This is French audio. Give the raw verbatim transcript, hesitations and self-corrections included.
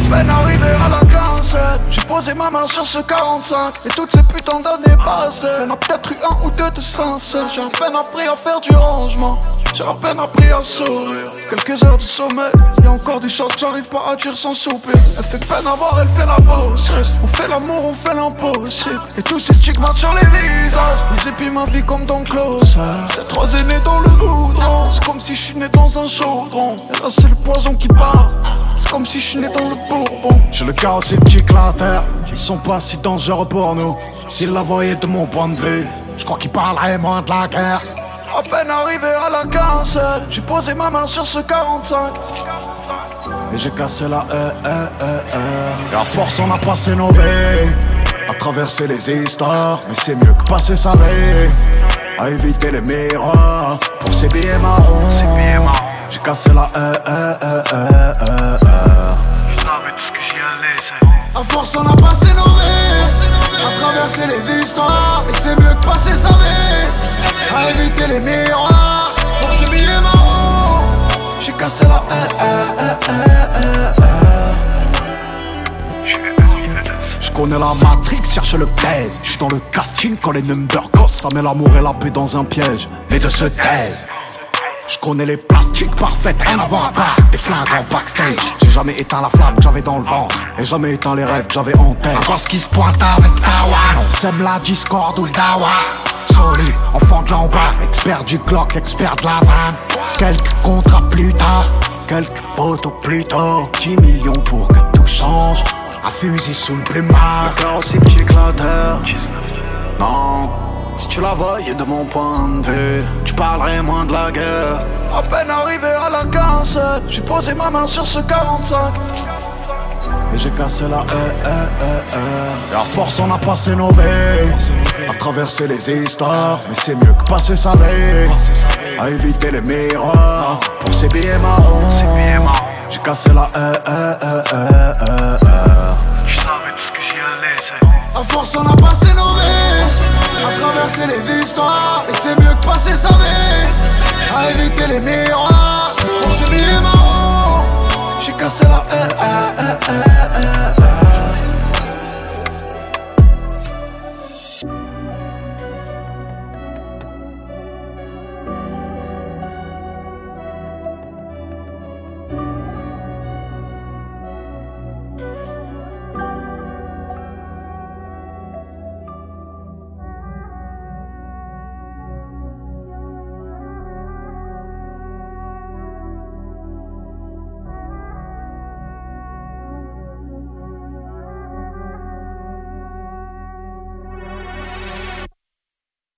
peine arrivé à la quinzaine, j'ai posé ma main sur ce quarante-cinq. Et toutes ces putains d'années passées, y'en a peut-être eu un ou deux de sincères. J'ai à peine appris à faire du rangement, j'ai à peine appris à sourire. Quelques heures de sommeil, y'a encore des choses que j'arrive pas à dire sans soupir. Elle fait peine à voir, elle fait la bosseuse. On fait l'amour, on fait l'impossible. Et tous ces stigmates sur les visages, ils épient ma vie comme dans Close. C'est trois aînés dans le goudron, c'est comme si je suis né dans un chaudron. Et là c'est le poison qui part, c'est comme si je suis né dans le bourbon. J'ai le cœur aussi petit que la terre, ils sont pas si dangereux pour nous. S'ils la voyaient de mon point de vue, je crois qu'ils parleraient moins de la guerre. À peine arrivé à la quinzaine, j'ai posé ma main sur ce quarante-cinq. Et j'ai cassé la E, E, E, E. Et à force on a passé nos vies à traverser les histoires. Mais c'est mieux que passer sa vie à éviter les miroirs pour ces billets marrons. J'ai cassé la E, E, E, E, E, E. Je savais tout ce que j'y allais. À force on a passé nos vies à traverser les histoires. Et c'est mieux que passer sa vie à éviter les miroirs pour ces billets marrons. J'ai cassé la E, E, E, E, E. Je connais la Matrix, cherche le baise. J'suis dans le casting quand les numbers gossent. Ça met l'amour et la paix dans un piège, les deux se taisent. Je connais les plastiques parfaites, rien à voir à part des flingues en backstage. J'ai jamais éteint la flamme que j'avais dans le ventre, et jamais éteint les rêves que j'avais en tête. Un gosse qui se pointe avec Tawa, on sème la discorde ou le dawa. Solide, enfant de l'en bas, expert du Glock, expert de la vanne. Quelques contrats plus tard, quelques potos plus tôt. Dix millions pour que tout change, un fusil sous le plumard. Le cœur aussi petit que la terre. Non, si tu la voyais de mon point de vue, tu parlerais moins de la guerre. À peine arrivé à la quinzaine, j'ai posé ma main sur ce quarante-cinq. Et j'ai cassé la E, E, E, E. Et à force on a passé nos vies à traverser les histoires. Mais c'est mieux que passer sa vie à éviter les miroirs pour ces billets marrons. J'ai cassé la E, E, E, E, E, E. Je savais tout ce que j'y allais. À force on a passé nos vies à traverser les histoires. Et c'est mieux que passer sa vie à éviter les miroirs pour ces billets marrons. J'ai cassé la E, E, E, E, E.